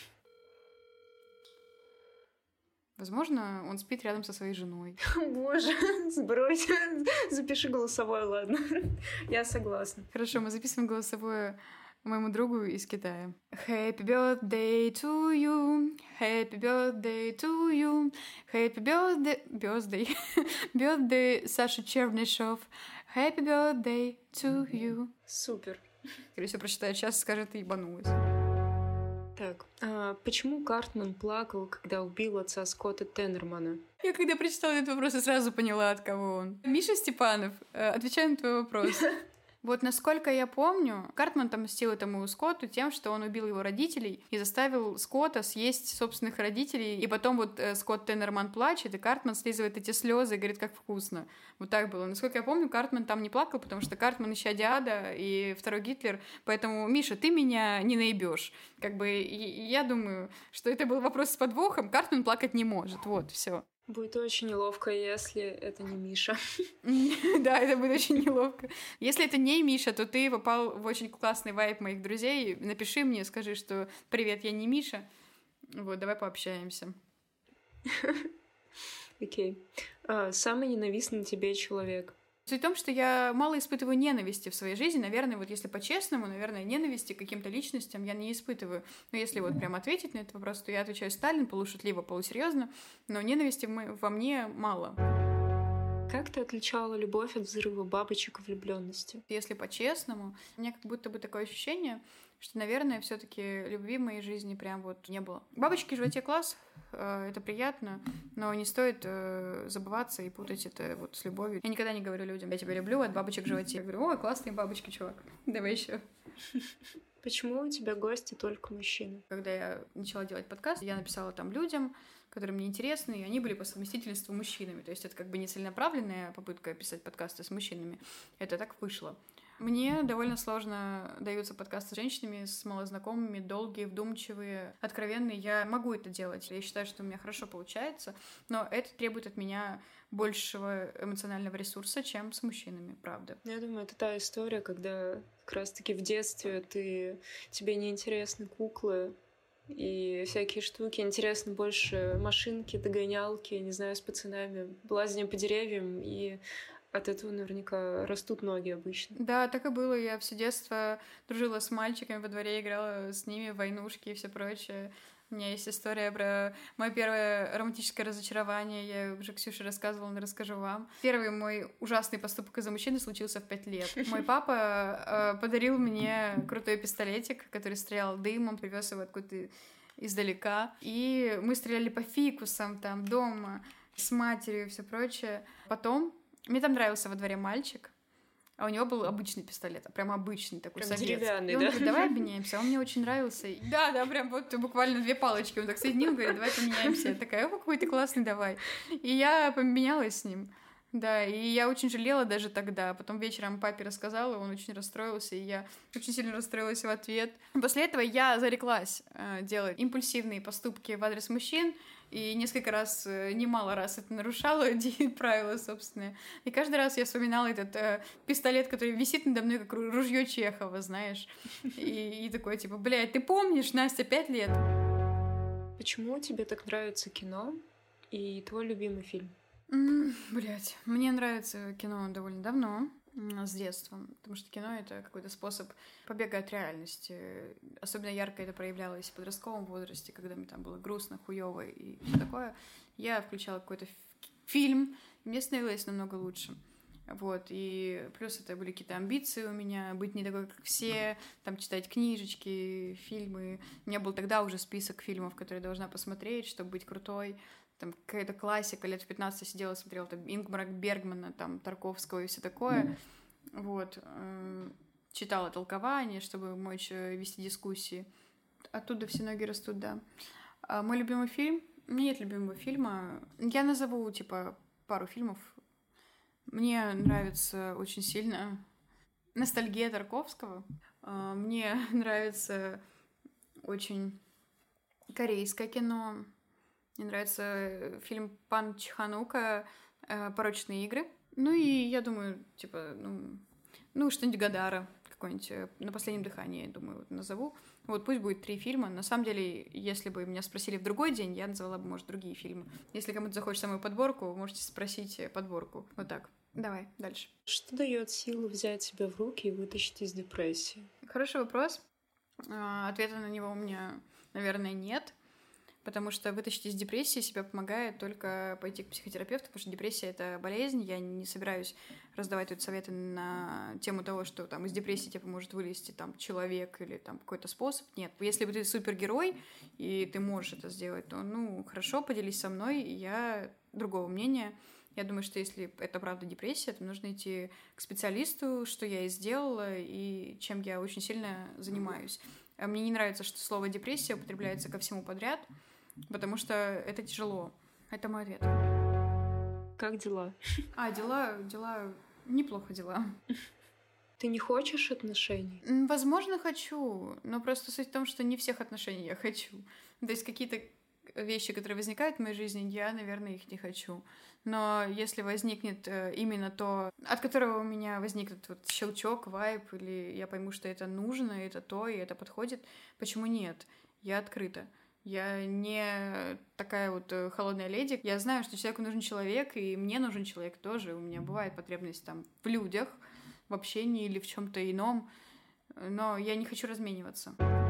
Возможно, он спит рядом со своей женой. Боже, сбрось. Запиши голосовое, ладно. Я согласна. Хорошо, мы записываем голосовое моему другу из Китая. Happy birthday to you, happy birthday to you, happy birthday, birthday, birthday Саша Чернышов, happy birthday to you. Супер. Скорее всего, прочитает сейчас, скажет, ты ебанулась. Так, а почему Картман плакал, когда убил отца Скотта Теннермана? Я когда прочитала этот вопрос, я сразу поняла, от кого он. Миша Степанов, отвечаю на твой вопрос. Вот насколько я помню, Картман отомстил этому Скотту тем, что он убил его родителей и заставил Скотта съесть собственных родителей. И потом вот э, Скотт Теннерман плачет, и Картман слизывает эти слезы и говорит, как вкусно. Вот так было. Насколько я помню, Картман там не плакал, потому что Картман еще Ада и второй Гитлер. Поэтому, Миша, ты меня не наебешь. Как бы и, и я думаю, что это был вопрос с подвохом. Картман плакать не может. Вот, все. Будет очень неловко, если это не Миша. Да, это будет очень неловко. Если это не Миша, то ты попал в очень классный вайб моих друзей. Напиши мне, скажи, что «Привет, я не Миша». Вот, давай пообщаемся. Окей. Самый ненавистный тебе человек? Суть в том, что я мало испытываю ненависти в своей жизни. Наверное, вот если по-честному, наверное, ненависти к каким-то личностям я не испытываю. Но если вот прям ответить на этот вопрос, то я отвечаю Сталин, полушутливо, полусерьезно, но ненависти во мне мало. Как ты отличала любовь от взрыва бабочек и влюбленности? Если по-честному, у меня как будто бы такое ощущение, что, наверное, все-таки любви в моей жизни прям вот не было. Бабочки в животе класс, э, это приятно, но не стоит э, забываться и путать это вот с любовью. Я никогда не говорю людям, я тебя люблю от бабочек в животе. Я говорю, ой, классные бабочки, чувак, давай еще. Почему у тебя гости только мужчины? Когда я начала делать подкаст, я написала там людям, которые мне интересны, и они были по совместительству мужчинами. То есть это как бы не целенаправленная попытка писать подкасты с мужчинами. Это так вышло. Мне довольно сложно даются подкасты с женщинами, с малознакомыми, долгие, вдумчивые, откровенные. Я могу это делать. Я считаю, что у меня хорошо получается, но это требует от меня большего эмоционального ресурса, чем с мужчинами, правда. Я думаю, это та история, когда как раз-таки в детстве ты... тебе неинтересны куклы, и всякие штуки. Интересны больше машинки, догонялки, не знаю, с пацанами, лазание по деревьям, и от этого наверняка растут ноги обычно. Да, так и было. Я все детство дружила с мальчиками во дворе, играла с ними в войнушки и все прочее. У меня есть история про мое первое романтическое разочарование. Я уже Ксюше рассказывала, но расскажу вам. Первый мой ужасный поступок из-за мужчины случился в пять лет. Мой папа э, подарил мне крутой пистолетик, который стрелял дымом, привез его откуда-то издалека. И мы стреляли по фикусам там дома с матерью и все прочее. Потом мне там нравился во дворе мальчик, а у него был обычный пистолет, прям обычный такой, прям советский. деревянный, и он да? говорит, давай обменяемся. Он мне очень нравился. Да, да, прям вот буквально две палочки. Он так соединил, говорит, давай поменяемся. Я такая, о, какой ты классный, давай. И я поменялась с ним. Да, и я очень жалела даже тогда. Потом вечером папе рассказала, он очень расстроился, и я очень сильно расстроилась в ответ. После этого я зареклась э, делать импульсивные поступки в адрес мужчин, и несколько раз, э, немало раз это нарушала правила собственные. И каждый раз я вспоминала этот э, пистолет, который висит надо мной, как ружье Чехова, знаешь. И, и такой, типа, блядь, ты помнишь, Настя, пять лет? Почему тебе так нравится кино и твой любимый фильм? Mm, блять, мне нравится кино довольно давно, с детства, потому что кино — это какой-то способ побега от реальности. Особенно ярко это проявлялось в подростковом возрасте, когда мне там было грустно, хуёво и все такое. Я включала какой-то фильм, и мне становилось намного лучше. Вот, и плюс это были какие-то амбиции у меня, быть не такой, как все, там, читать книжечки, фильмы. У меня был тогда уже список фильмов, которые я должна посмотреть, чтобы быть крутой. Там какая-то классика, лет в пятнадцать сидела, смотрела там Ингмара Бергмана, там, Тарковского и все такое. Вот. Читала толкование, чтобы мочь вести дискуссии. Оттуда все ноги растут, да. А мой любимый фильм? Нет любимого фильма. Я назову, типа, пару фильмов. Мне нравится очень сильно «Ностальгия» Тарковского. Мне нравится очень корейское кино. Мне нравится фильм Пан Чханука «Порочные игры». Ну и я думаю, типа, ну, ну что-нибудь Годара, какой-нибудь «На последнем дыхании», я думаю, вот назову. Вот пусть будет три фильма. На самом деле, если бы меня спросили в другой день, я назвала бы, может, другие фильмы. Если кому-то захочется мою подборку, вы можете спросить подборку. Вот так. Давай, дальше. Что дает силу взять себя в руки и вытащить из депрессии? Хороший вопрос. Ответа на него у меня, наверное, нет. Потому что вытащить из депрессии себя помогает только пойти к психотерапевту, потому что депрессия — это болезнь. Я не собираюсь раздавать тут советы на тему того, что там из депрессии тебе поможет вылезти там человек или там какой-то способ. Нет. Если бы ты супергерой, и ты можешь это сделать, то, ну, хорошо, поделись со мной, и я другого мнения. Я думаю, что если это правда депрессия, то нужно идти к специалисту, что я и сделала, и чем я очень сильно занимаюсь. Мне не нравится, что слово «депрессия» употребляется ко всему подряд, потому что это тяжело. Это мой ответ. Как дела? А, дела, дела... Неплохо дела. Ты не хочешь отношений? Возможно, хочу, но просто суть в том, что не всех отношений я хочу. То есть какие-то вещи, которые возникают в моей жизни, я, наверное, их не хочу. Но если возникнет именно то, от которого у меня возникнет вот щелчок, вайб, или я пойму, что это нужно, это то, и это подходит, почему нет? Я открыта. Я не такая вот холодная леди. Я знаю, что человеку нужен человек, и мне нужен человек тоже. У меня бывает потребность там в людях, в общении или в чем-то ином, но я не хочу размениваться.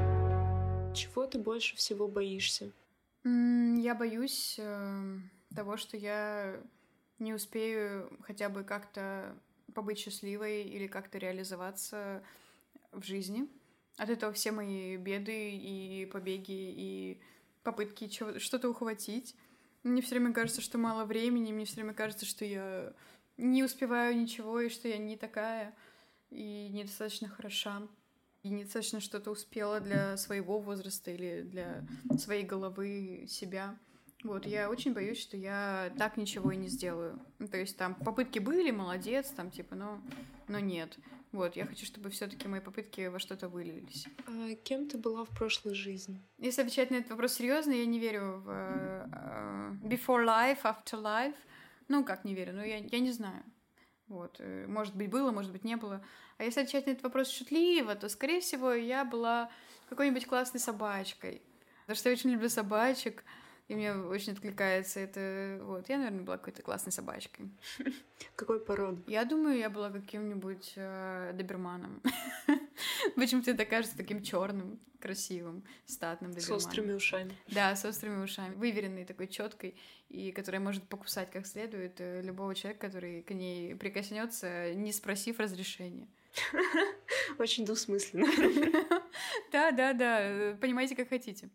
Чего ты больше всего боишься? Я боюсь того, что я не успею хотя бы как-то побыть счастливой или как-то реализоваться в жизни. От этого все мои беды и побеги, и попытки что-то ухватить. Мне все время кажется, что мало времени, мне все время кажется, что я не успеваю ничего, и что я не такая, и недостаточно хороша, и недостаточно что-то успела для своего возраста или для своей головы, себя. Вот, я очень боюсь, что я так ничего и не сделаю. То есть там попытки были, молодец, там типа, но, но нет. Вот, я хочу, чтобы все-таки мои попытки во что-то вылились. А кем ты была в прошлой жизни? Если отвечать на этот вопрос серьезно, я не верю в uh, before life, after life. Ну, как не верю, но я, я не знаю. Вот, может быть, было, может быть, не было. А если отвечать на этот вопрос шутливо, то, скорее всего, я была какой-нибудь классной собачкой. Потому что я очень люблю собачек, и мне очень откликается это. Вот, я, наверное, была какой-то классной собачкой. Какой породы? Я думаю, я была каким-нибудь э, доберманом. Почему-то это кажется таким черным, красивым, статным доберманом. С острыми ушами. Да, с острыми ушами. Выверенной такой четкой, и которая может покусать как следует любого человека, который к ней прикоснется, не спросив разрешения. Очень двусмысленно. Да, да, да. Понимаете, как хотите.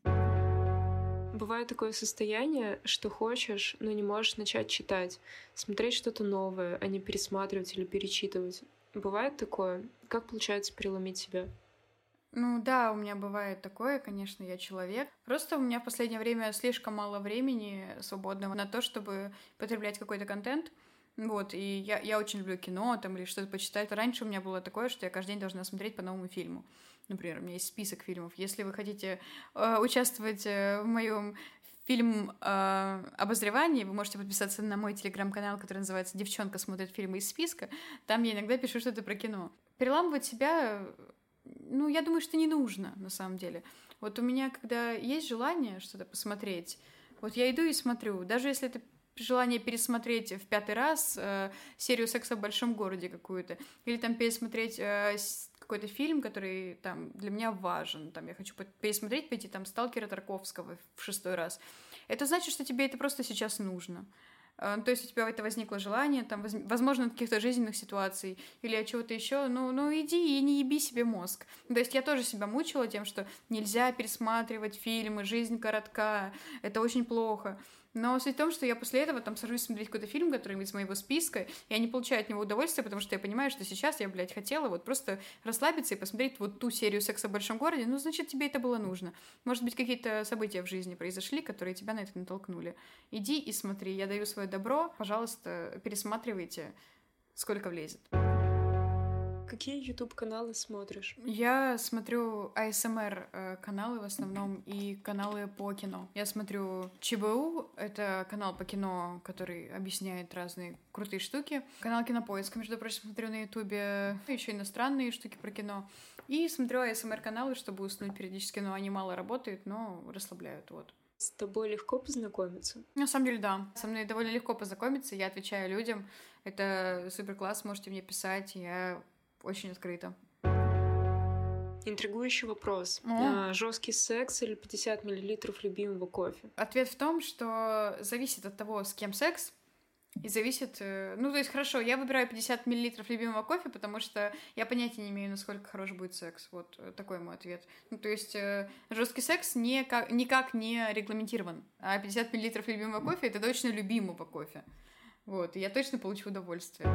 Бывает такое состояние, что хочешь, но не можешь начать читать, смотреть что-то новое, а не пересматривать или перечитывать. Бывает такое? Как получается переломить себя? Ну да, у меня бывает такое, конечно, я человек. Просто у меня в последнее время слишком мало времени свободного на то, чтобы потреблять какой-то контент. Вот, и я, я очень люблю кино там или что-то почитать. Раньше у меня было такое, что я каждый день должна смотреть по новому фильму. Например, у меня есть список фильмов. Если вы хотите э, участвовать э, в моем фильм э, обозревании, вы можете подписаться на мой телеграм-канал, который называется «Девчонка смотрит фильмы из списка». Там я иногда пишу что-то про кино. Переламывать себя, ну, я думаю, что не нужно, на самом деле. Вот у меня, когда есть желание что-то посмотреть, вот я иду и смотрю. Даже если это желание пересмотреть в пятый раз э, серию «Секса в большом городе» какую-то, или там пересмотреть э, какой-то фильм, который там для меня важен, там я хочу пересмотреть, пойти там «Сталкера» Тарковского в шестой раз, это значит, что тебе это просто сейчас нужно. Э, то есть у тебя это возникло желание, там, воз... возможно, от каких-то жизненных ситуаций или от чего-то еще, ну, ну иди и не еби себе мозг. То есть я тоже себя мучила тем, что нельзя пересматривать фильмы, жизнь коротка, это очень плохо. Но суть в том, что я после этого там сажусь смотреть какой-то фильм, который из моего списка, и я не получаю от него удовольствия, потому что я понимаю, что сейчас я, блядь, хотела вот просто расслабиться и посмотреть вот ту серию «Секса в большом городе», ну, значит, тебе это было нужно. Может быть, какие-то события в жизни произошли, которые тебя на это натолкнули. Иди и смотри, я даю свое добро, пожалуйста, пересматривайте, сколько влезет. Какие YouTube-каналы смотришь? Я смотрю а эс эм эр-каналы в основном и каналы по кино. Я смотрю ЧБУ, это канал по кино, который объясняет разные крутые штуки. Канал Кинопоиск, между прочим, смотрю на Ютубе. Еще иностранные штуки про кино. И смотрю а эс эм эр-каналы, чтобы уснуть периодически, но они мало работают, но расслабляют, вот. С тобой легко познакомиться? На самом деле, да. Со мной довольно легко познакомиться, я отвечаю людям. Это супер класс, можете мне писать, я очень открыто. Интригующий вопрос. А, жесткий секс или пятьдесят миллилитров любимого кофе? Ответ в том, что зависит от того, с кем секс, и зависит... Ну, то есть, хорошо, я выбираю пятьдесят миллилитров любимого кофе, потому что я понятия не имею, насколько хорош будет секс. Вот такой мой ответ. Ну, то есть, жесткий секс никак, никак не регламентирован, а пятьдесят миллилитров любимого кофе — это точно любимого кофе. Вот, и я точно получу удовольствие.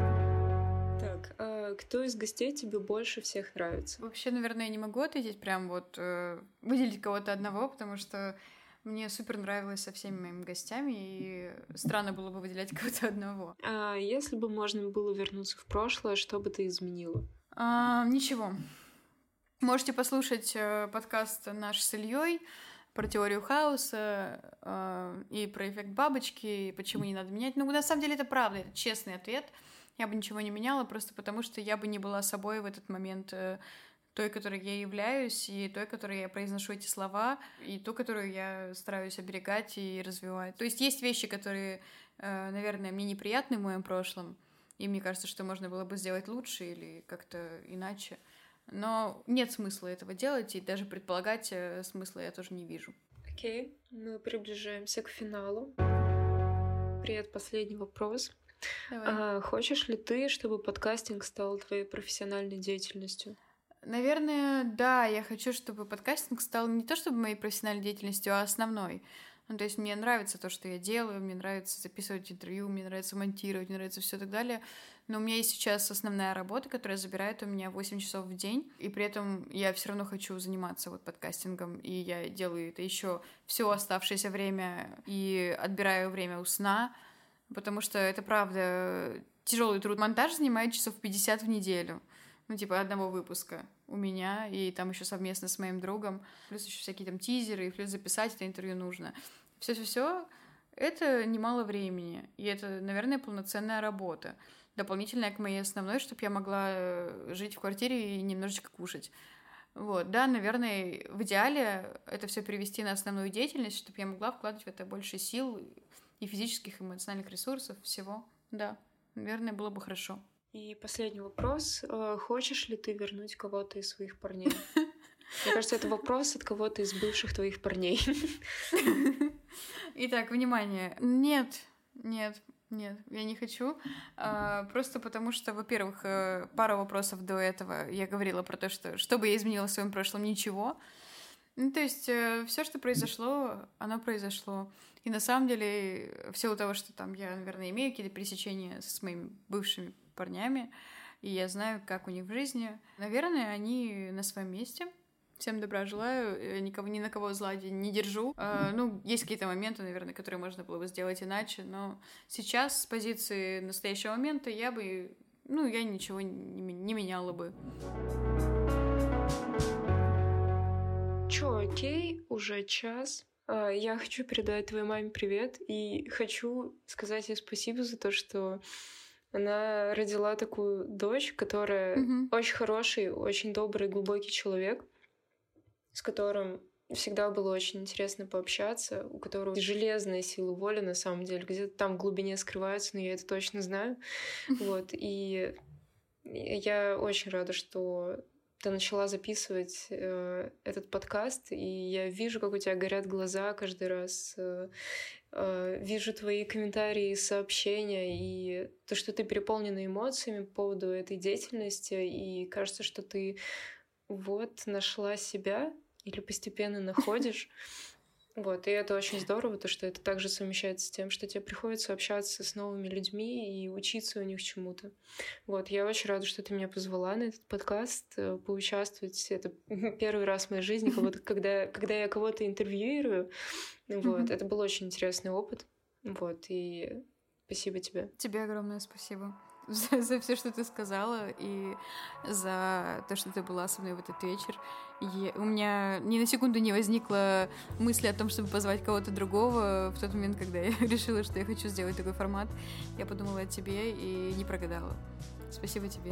Так, а кто из гостей тебе больше всех нравится? Вообще, наверное, я не могу ответить прям вот э, выделить кого-то одного, потому что мне супер нравилось со всеми моими гостями, и странно было бы выделять кого-то одного. А если бы можно было вернуться в прошлое, что бы ты изменила? А, ничего. Можете послушать э, подкаст наш с Ильей про теорию хаоса э, и про эффект бабочки, и почему не надо менять. Ну, на самом деле, это правда, это честный ответ. Я бы ничего не меняла, просто потому что я бы не была собой в этот момент, э, той, которой я являюсь, и той, которой я произношу эти слова, и ту, которую я стараюсь оберегать и развивать. То есть есть вещи, которые, э, наверное, мне неприятны в моем прошлом, и мне кажется, что можно было бы сделать лучше или как-то иначе. Но нет смысла этого делать, и даже предполагать э, смысла я тоже не вижу. Окей, okay. Мы приближаемся к финалу. Привет, последний вопрос. А, хочешь ли ты, чтобы подкастинг стал твоей профессиональной деятельностью? Наверное, да, я хочу, чтобы подкастинг стал не то чтобы моей профессиональной деятельностью, а основной. Ну, то есть мне нравится то, что я делаю, мне нравится записывать интервью, мне нравится монтировать, мне нравится все и так далее. Но у меня есть сейчас основная работа, которая забирает у меня восемь часов в день, и при этом я все равно хочу заниматься вот подкастингом, и я делаю это еще все оставшееся время и отбираю время у сна, потому что это правда тяжелый труд. Монтаж занимает часов пятьдесят в неделю. Ну, типа, одного выпуска у меня, и там еще совместно с моим другом, плюс еще всякие там тизеры, и плюс записать это интервью нужно. Все-все-все — это немало времени, и это, наверное, полноценная работа, дополнительная к моей основной, чтобы я могла жить в квартире и немножечко кушать. Вот, да, наверное, в идеале это все перевести на основную деятельность, чтобы я могла вкладывать в это больше сил и физических, и эмоциональных ресурсов, всего. Да, наверное, было бы хорошо. И последний вопрос. Хочешь ли ты вернуть кого-то из своих парней? Мне кажется, это вопрос от кого-то из бывших твоих парней. Итак, внимание. Нет, нет, нет, я не хочу. А, просто потому что, во-первых, пару вопросов до этого я говорила про то, что что бы я изменила в своем прошлом, ничего. Ну, то есть все, что произошло, оно произошло. И на самом деле, в силу того, что там я, наверное, имею какие-то пересечения с моими бывшими парнями, и я знаю, как у них в жизни, наверное, они на своем месте. Всем добра желаю, никого, ни на кого зла не держу. Uh, ну, есть какие-то моменты, наверное, которые можно было бы сделать иначе, но сейчас с позиции настоящего момента я бы, ну, я ничего не, не меняла бы. Чё, окей, уже час. Uh, я хочу передать твоей маме привет и хочу сказать ей спасибо за то, что она родила такую дочь, которая mm-hmm. очень хороший, очень добрый, глубокий человек, с которым всегда было очень интересно пообщаться, у которого железная сила воли, на самом деле, где-то там в глубине скрывается, но я это точно знаю. Вот, и я очень рада, что ты начала записывать э, этот подкаст, и я вижу, как у тебя горят глаза каждый раз, э, э, вижу твои комментарии, сообщения, и то, что ты переполнена эмоциями по поводу этой деятельности, и кажется, что ты вот нашла себя, или постепенно находишь. Вот, и это очень здорово, то, что это также совмещается с тем, что тебе приходится общаться с новыми людьми и учиться у них чему-то. Вот, я очень рада, что ты меня позвала на этот подкаст, поучаствовать. Это первый раз в моей жизни, когда, когда я кого-то интервьюирую. Вот, это был очень интересный опыт. Вот, и спасибо тебе. Тебе огромное спасибо. За, за все, что ты сказала, и за то, что ты была со мной в этот вечер. И у меня ни на секунду не возникло мысли о том, чтобы позвать кого-то другого в тот момент, когда я решила, что я хочу сделать такой формат. Я подумала о тебе и не прогадала. Спасибо тебе.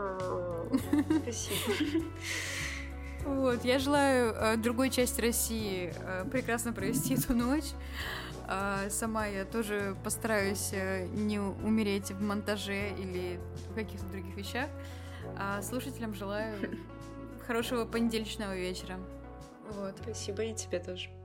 Спасибо. Вот, я желаю другой части России прекрасно провести эту ночь. А сама я тоже постараюсь не умереть в монтаже или в каких-то других вещах. А слушателям желаю хорошего понедельничного вечера. Вот. Спасибо, и тебе тоже.